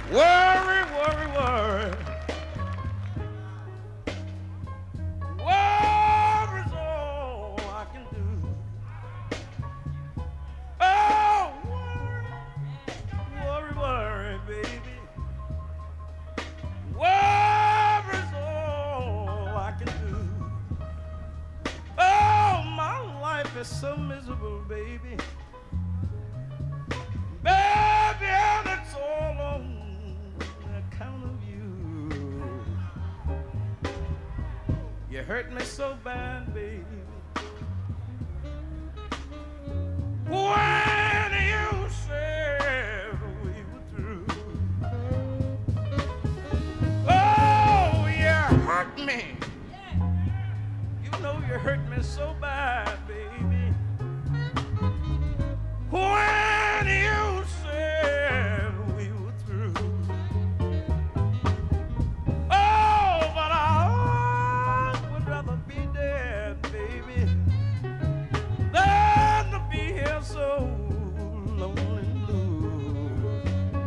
Worry, worry, worry. Worry's all I can do. Oh, worry, worry, worry, baby. Worry's all I can do. Oh, my life is so miserable, baby. Baby, and it's all on account of you. You hurt me so bad, baby. When you said we were through. Oh, you hurt me. You know you hurt me so bad, baby. When you said we were through. Oh, but I would rather be dead, baby, than to be here so lonely and blue.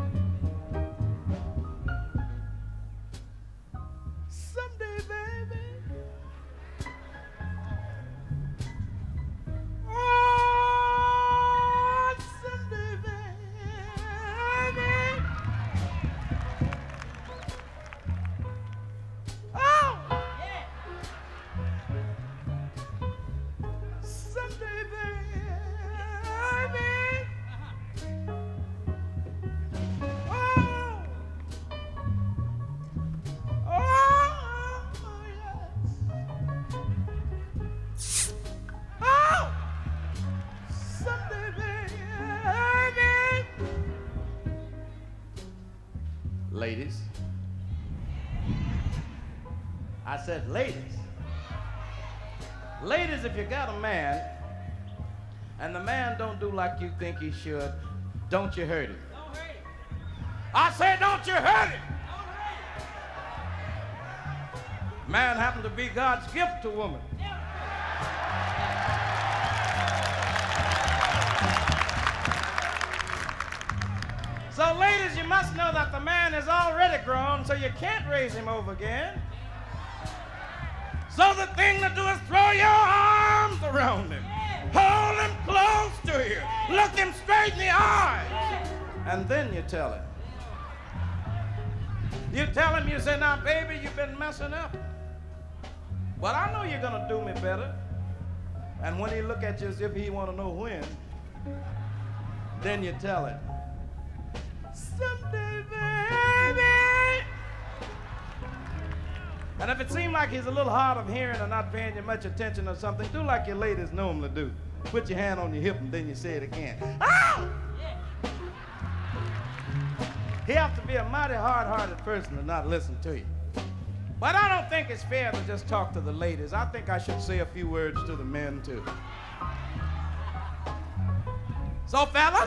Someday, baby. Oh, someday, baby. Oh, someday, baby. Oh, oh, yes. Oh, someday, baby. Ladies. I said ladies. Ladies, if you got a man and the man don't do like you think he should, don't you hurt him. Don't hurt him. I said don't you hurt him. Don't hurt him. Man happened to be God's gift to woman. So ladies, you must know that the man is already grown, so you can't raise him over again. So the thing to do is throw your arms around him. Hold him close to you. Look him straight in the eyes. And then you tell him. You tell him, you say, now, baby, you've been messing up. But I know you're going to do me better. And when he look at you as if he want to know when, then you tell him, someday, baby. And if it seems like he's a little hard of hearing or not paying you much attention or something, do like your ladies normally do. Put your hand on your hip and then you say it again. Ow! He has to be a mighty hard-hearted person to not listen to you. But I don't think it's fair to just talk to the ladies. I think I should say a few words to the men, too. So, fellas,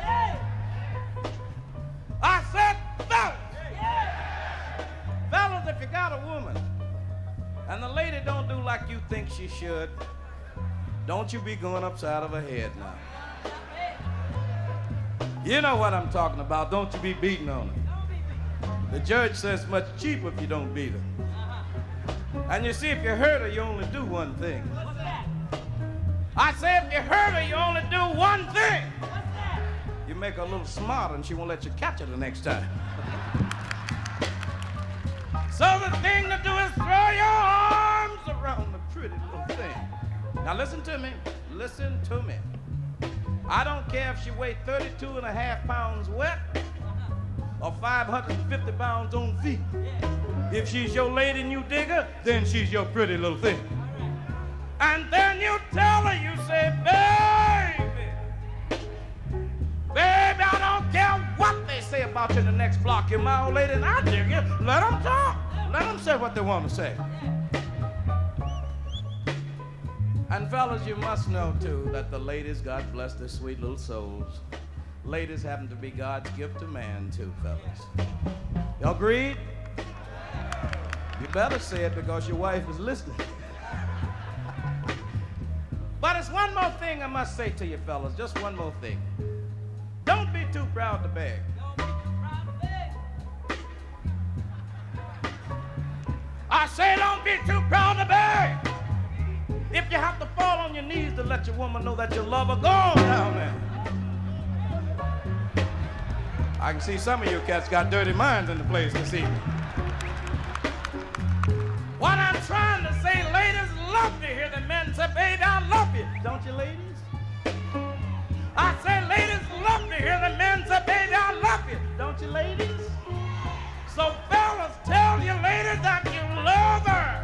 I said fellas. Fellas, if you got a woman and the lady don't do like you think she should, don't you be going upside of her head now. You know what I'm talking about. Don't you be beating on her. The judge says it's much cheaper if you don't beat her. And you see, if you hurt her, you only do one thing. What's that? I say if you hurt her, you only do one thing. What's that? You make her a little smarter and she won't let you catch her the next time. So the thing to do is throw your arms around the pretty little thing. Now listen to me. Listen to me. I don't care if she weighs 32 and a half pounds wet or 550 pounds on feet. If she's your lady and you dig her, then she's your pretty little thing. And then you tell her, you say, baby, baby, I don't care what they say about you in the next block. You're my old lady and I dig you. Let them talk. Let them say what they want to say. And fellas, you must know, too, that the ladies, God bless their sweet little souls, ladies happen to be God's gift to man, too, fellas. Y'all agreed? You better say it because your wife is listening. But it's one more thing I must say to you, fellas, just one more thing. Don't be too proud to beg. Don't be too proud to beg. say don't be too proud to beg. If you have to fall on your knees to let your woman know that you love her, go on down there. I can see some of you cats got dirty minds in the place this evening. What I'm trying to say, ladies, love to hear the men say, baby, I love you. Don't you, ladies? I say, ladies, love to hear the men say, baby, I love you. Don't you, ladies? So, fellas, tell your lady that you love her.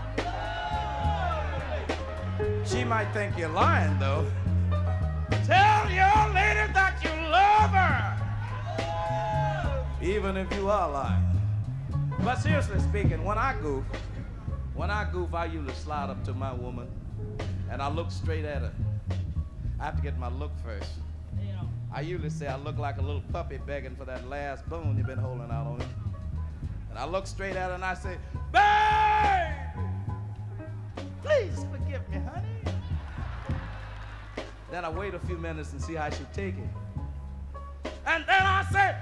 She might think you're lying, though. Tell your lady that you love her. Even if you are lying. But seriously speaking, when I goof, I usually slide up to my woman and I look straight at her. I have to get my look first. I usually say I look like a little puppy begging for that last bone you've been holding out on him. And I look straight at her and I say, babe, please forgive me, honey. Then I wait a few minutes and see how she take it. And then I say,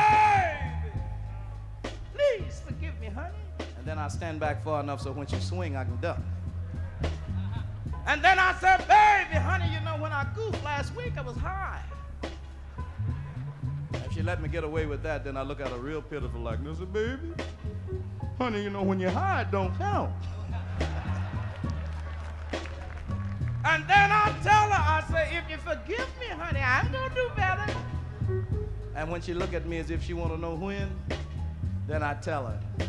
babe, please forgive me, honey. And then I stand back far enough so when she swing, I can duck. And then I said, baby, honey, you know, when I goofed last week, I was high. If she let me get away with that, then I look at her real pitiful like, I said, baby, honey, you know, when you're high, it don't count. And then I tell her, I say, if you forgive me, honey, I'm going to do better. And when she look at me as if she want to know when, then I tell her,